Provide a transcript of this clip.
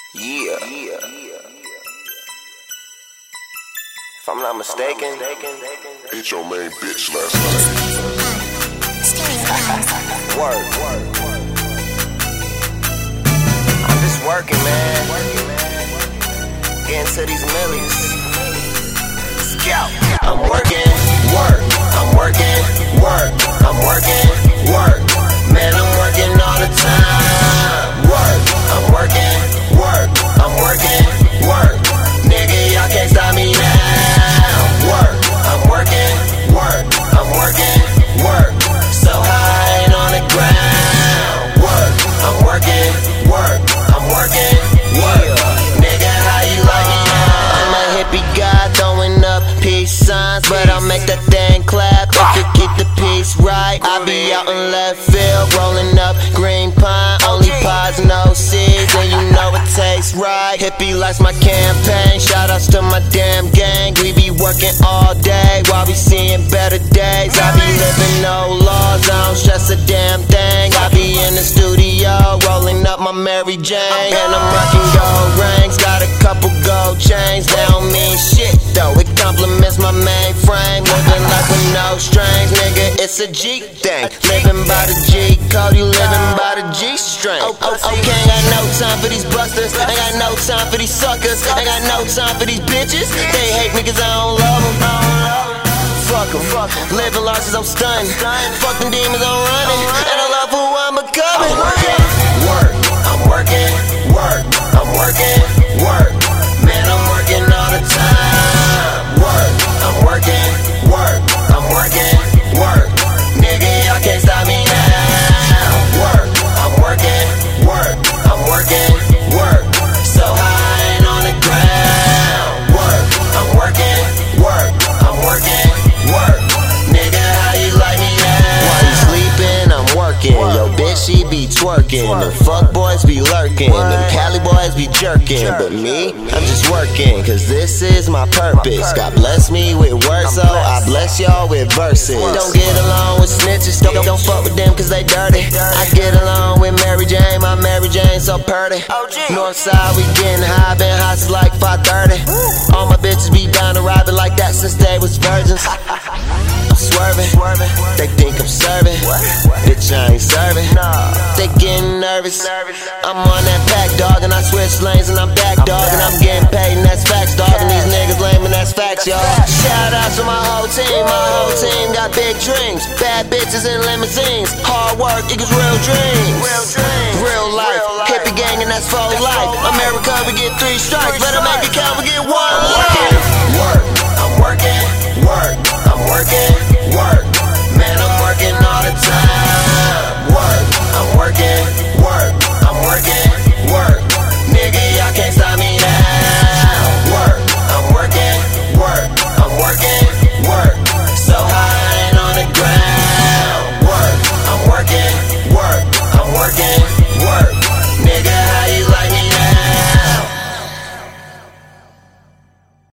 Yeah. If I'm not mistaken, Hit your main bitch last night. Work. I'm just working, man. Getting to these millies. Scout. I'm working, work. I'm working, work. I'm working, work. Man, I'm working all the time. Work. I'm working, work. I'm working, work. Nigga, y'all can't stop me now. Work. I'm working, work. I'm working, work. So high and on the ground. Work. I'm working, work. I'm working, work. Nigga, how you like me now? I'm a hippie guy throwing up peace signs, but I'll make that thing clap if you keep the peace right. I be out in left field, rolling up green pine, only pods, no seeds, and you know it tastes right. Hippie likes my campaign, shout outs to my damn gang. We be working all day while we seeing better days. I be living no laws, I don't stress a damn thing. I be in the studio, rolling up my Mary Jane, and I'm rocking gold rings, got a couple gold chains. They don't mean shit though, it compliments my mainframe. Living life with no strings, nigga, it's a G thing. Living by the G code, you living by the G string. Okay, ain't got no time for these busters, ain't got no time for these suckers, ain't got no time for these bitches. They hate me cause I don't love them. Fuck em, living life since I'm stunning. Fuck them demons, I'm running, and I love who I'm becoming. I'm working, work, I'm working, work, I'm working, work. Man, I'm working all the time. Work, I'm working, work, I'm working, work. Nigga, y'all can't stop me now. Work, I'm working, work, I'm working, work. So high and on the ground. Work, I'm working, work, I'm working, work. Nigga, how you like me now? While you sleeping, I'm working. Yo, bitch, she be twerking. The fuck boys be lurking. Them Cali boys be jerking. But me, I'm just working, cause this is my purpose. God bless me with words, so I bless y'all with verses. Don't get along with snitches, don't fuck with them cause they dirty. I get along with Mary Jane, my Mary Jane so purty. Northside, we getting high, been high since like 5:30. All my bitches be down to ride, been like that since they was virgins. I'm swerving, they think I'm serving. Bitch, I ain't serving. They getting nervous. I'm on that pack, dog, and I switch lanes and I'm back, dog, and I'm getting paid, and that's facts, dog. And these niggas lame, and that's facts, y'all. Shout out to my whole team got big dreams, bad bitches and limousines. Hard work equals real dreams. Real life, hippie gang, and that's for life. America, we get 3 strikes, better make it count, we get 1 life.